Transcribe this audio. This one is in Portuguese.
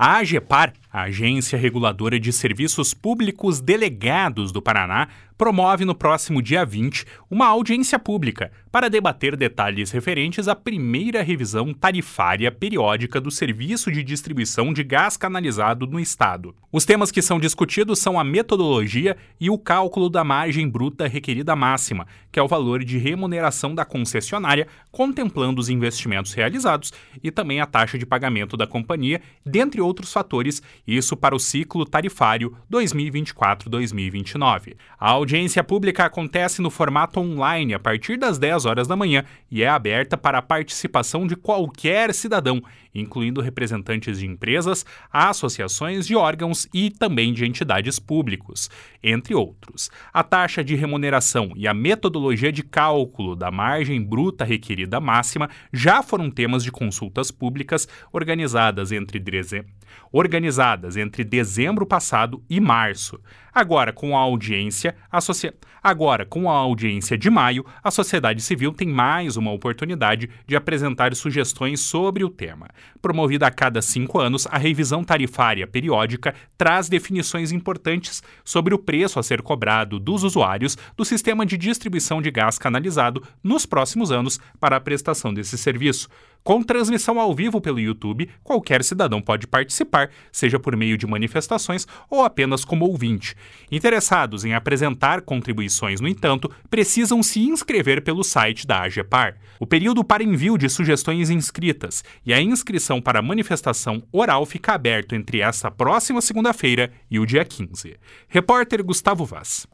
A AGEPAR, a Agência Reguladora de Serviços Públicos Delegados do Paraná, promove no próximo dia 20 uma audiência pública para debater detalhes referentes à primeira revisão tarifária periódica do serviço de distribuição de gás canalizado no estado. Os temas que são discutidos são a metodologia e o cálculo da margem bruta requerida máxima, que é o valor de remuneração da concessionária, contemplando os investimentos realizados e também a taxa de pagamento da companhia, dentre outros fatores, isso para o ciclo tarifário 2024-2029. A audiência pública acontece no formato online a partir das 10 horas da manhã e é aberta para a participação de qualquer cidadão, incluindo representantes de empresas, associações de órgãos e também de entidades públicos, entre outros. A taxa de remuneração e a metodologia de cálculo da margem bruta requerida máxima já foram temas de consultas públicas organizadas entre dezembro passado e março. Agora, com a audiência de maio, a sociedade civil tem mais uma oportunidade de apresentar sugestões sobre o tema. Promovida a cada 5 anos, a revisão tarifária periódica traz definições importantes sobre o preço a ser cobrado dos usuários do sistema de distribuição de gás canalizado nos próximos anos para a prestação desse serviço. Com transmissão ao vivo pelo YouTube, qualquer cidadão pode participar, seja por meio de manifestações ou apenas como ouvinte. Interessados em apresentar contribuições, no entanto, precisam se inscrever pelo site da AGEPAR. O período para envio de sugestões inscritas e a inscrição para a manifestação oral fica aberto entre esta próxima segunda-feira e o dia 15. Repórter Gustavo Vaz.